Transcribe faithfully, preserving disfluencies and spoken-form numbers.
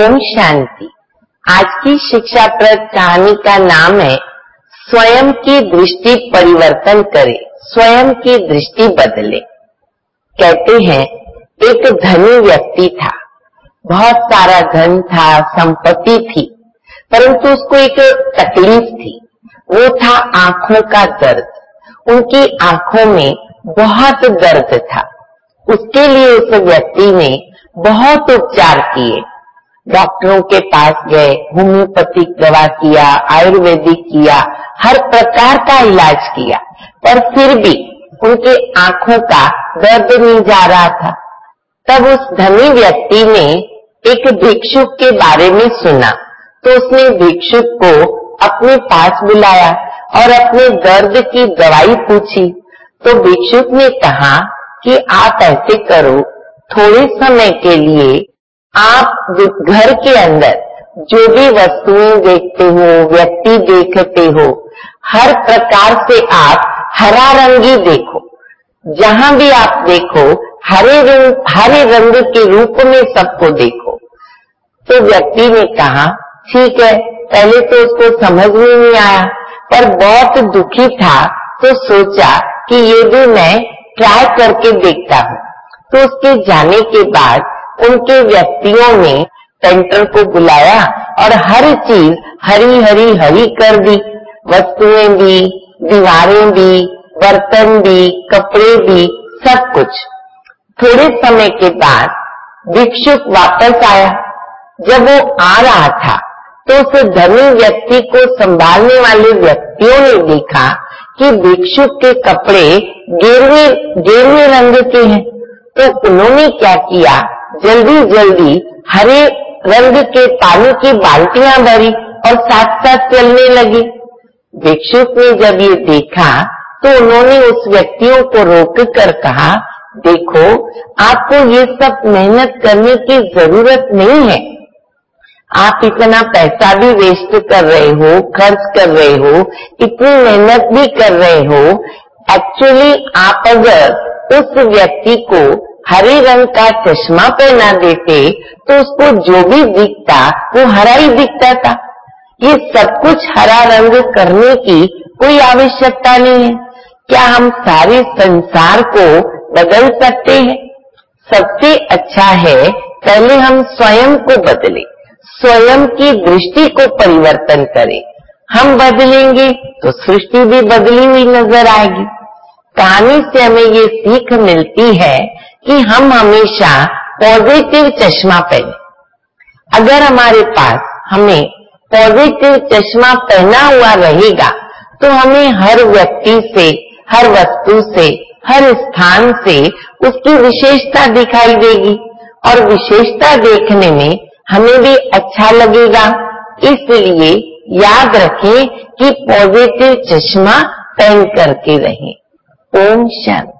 ओम शांति। आज की शिक्षाप्रद कहानी का नाम है स्वयं की दृष्टि परिवर्तन करे, स्वयं की दृष्टि बदले। कहते हैं एक धनी व्यक्ति था, बहुत सारा धन था, संपत्ति थी, परंतु उसको एक तकलीफ थी, वो था आंखों का दर्द। उनकी आंखों में बहुत दर्द था। उसके लिए उस व्यक्ति ने बहुत उपचार किए, डॉक्टरों के पास गए, होम्योपैथिक दवा किया, आयुर्वेदिक किया, हर प्रकार का इलाज किया, पर फिर भी उनके आंखों का दर्द नहीं जा रहा था। तब उस धनी व्यक्ति ने एक भिक्षुक के बारे में सुना, तो उसने भिक्षुक को अपने पास बुलाया और अपने दर्द की दवाई पूछी। तो भिक्षुक ने कहा कि आप ऐसे करो, थोड़े समय के लिए आप घर के अंदर जो भी वस्तुएं देखते हो, व्यक्ति देखते हो, हर प्रकार से आप हरा रंगी देखो। जहां भी आप देखो हरे रंग हरे रंग के रूप में सबको देखो। तो व्यक्ति ने कहा ठीक है। पहले तो उसको समझ में नहीं आया, पर बहुत दुखी था, तो सोचा कि ये भी मैं ट्राई करके देखता हूँ। तो उसके जाने के बाद उनके व्यक्तियों ने पेंटर को बुलाया और हर चीज हरी हरी हरी कर दी, वस्तुएं भी, दीवारें भी, बर्तन भी, कपड़े भी, सब कुछ। थोड़े समय के बाद भिक्षुक वापस आया। जब वो आ रहा था तो उस धनी व्यक्ति को संभालने वाले व्यक्तियों ने देखा कि भिक्षुक के कपड़े गेरुए गेरुए रंग के हैं। तो उन्होंने क्या किया, जल्दी जल्दी हरे रंग के पानी की बाल्टियां भरी और साथ साथ चलने लगी। भिक्षुक ने जब ये देखा तो उन्होंने उस व्यक्तियों को रोक कर कहा, देखो आपको ये सब मेहनत करने की जरूरत नहीं है। आप इतना पैसा भी वेस्ट कर रहे हो, खर्च कर रहे हो, इतनी मेहनत भी कर रहे हो। एक्चुअली आप अगर उस व्यक्ति को हरे रंग का चश्मा पहना देते तो उसको जो भी दिखता वो हरा ही दिखता था। ये सब कुछ हरा रंग करने की कोई आवश्यकता नहीं है। क्या हम सारे संसार को बदल सकते हैं? सबसे अच्छा है पहले हम स्वयं को बदलें, स्वयं की दृष्टि को परिवर्तन करें। हम बदलेंगे तो सृष्टि भी बदली हुई नजर आएगी। कहानी से हमें ये सीख मिलती है कि हम हमेशा पॉजिटिव चश्मा पहने। अगर हमारे पास हमें पॉजिटिव चश्मा पहना हुआ रहेगा तो हमें हर व्यक्ति से, हर वस्तु से, हर स्थान से उसकी विशेषता दिखाई देगी और विशेषता देखने में हमें भी अच्छा लगेगा। इसलिए याद रखें कि पॉजिटिव चश्मा पहन करके रहें। ओम शांति।